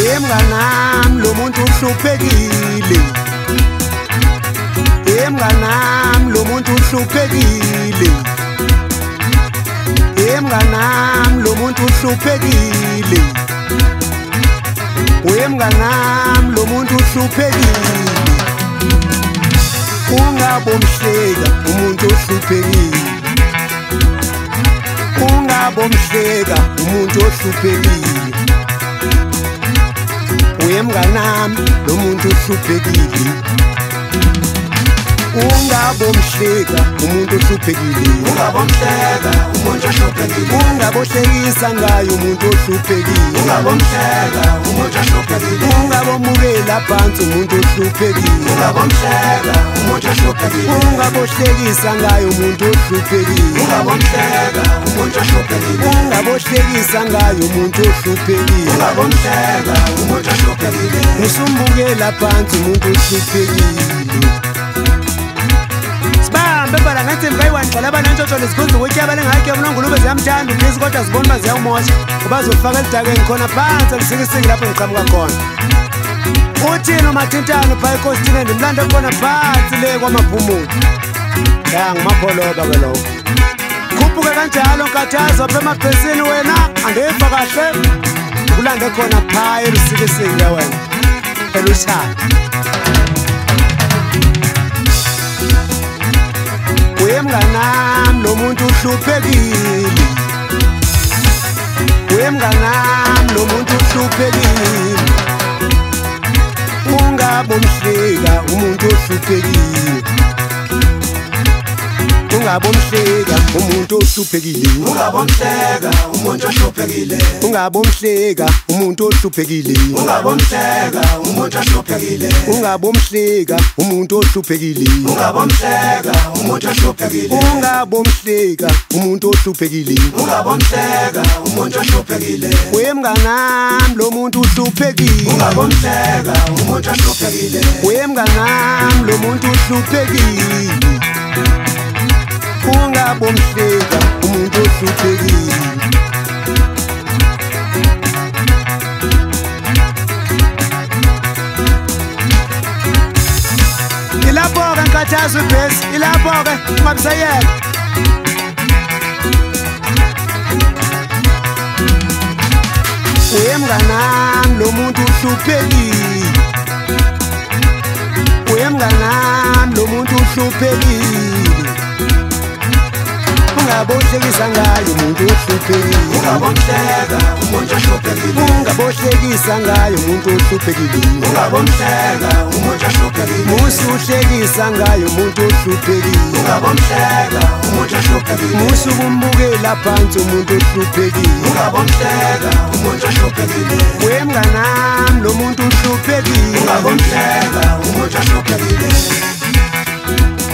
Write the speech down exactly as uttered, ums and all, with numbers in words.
Mnganami lo muntu uhluphekile. Mnganami lo muntu uhluphekile. Mnganami lo muntu uhluphekile. Mnganami lo muntu uhluphekile. Ungabomhleka umuntu ohluphekile. Ungabomhleka umuntu ohluphekile. Mnganami lo muntu uhluphekile. Ungabomhleka umuntu ohluphekile. Ungabomhleka umuntu ohluphekile. Ungabohlekisa ngayo umuntu ohluphekile. Ungabomhleka umuntu ohluphekile. Ungabomukela phansi umuntu ohluphekile. Ungabomhleka umuntu ohluphekile. Ungabohlekisa ngayo umuntu ohluphekile. Ungabomhleka umuntu ohluphekile. Ungabohlekisa ngayo umuntu ohluphekile. Ungabomhleka umuntu ohluphekile. Usumbukela phansi umuntu ohluphekile. Bembala ngathi mkayiwani xala banantshotsholo zikhonza ukutya balengakhe umlongulube ziyamthanda ubhizi kodwa zibona uba ziyawumosha ngoba zofaka elidakeni khona phansi elusikisiki lapho ngiqhamuka khona. Uthini umathintano phaa ekostini ndimlande khona phansi le kwamaphumulo. Ya ngumapholoba ke lowo. Khuphuke kanjalo nkathazo apha emabhesini wena andiva kahle ukulande khona phaa elusikisiki le wena elushaya. Mnganami lo muntu uhluphekile. Mnganami lo muntu uhluphekile. Ungabomhleka umuntu ohluphekile. Ungabomhleka umuntu ohluphekile. Ungabomhleka umuntu ohluphekile. Ungabomhleka umuntu ohluphekile. Ungabomhleka umuntu ohluphekile. Ungabomhleka umuntu ohluphekile. Ungabomhleka umuntu ohluphekile. Ungabomhleka umuntu ohluphekile. Ungabomhleka umuntu ohluphekile. Mnganami lo muntu uhluphekile. Ungabomhleka umuntu ohluphekile. Mnganami lo muntu uhluphekile. Ungabomhleka umuntu ohluphekile. Ilapho-ke nkathazo ibhesi, ilapho-ke ungabisayeka. Mnganami lo muntu uhluphekile. Mnganami lo muntu uhluphekile. Ungabohlekisa ngayo umuntu ohluphekile. Ungabomhleka umuntu ohluphekile. Ungabohlekisa ngayo umuntu ohluphekile. Ungabomhleka umuntu ohluphekile. Musuhlekisa ngayo umuntu ohluphekile. Ungabomhleka umuntu ohluphekile. Musukumbukela phansi umuntu ohluphekile. Ungabomhleka umuntu ohluphekile. Mnganami lo muntu uhluphekile. Ungabomhleka umuntu ohluphekile.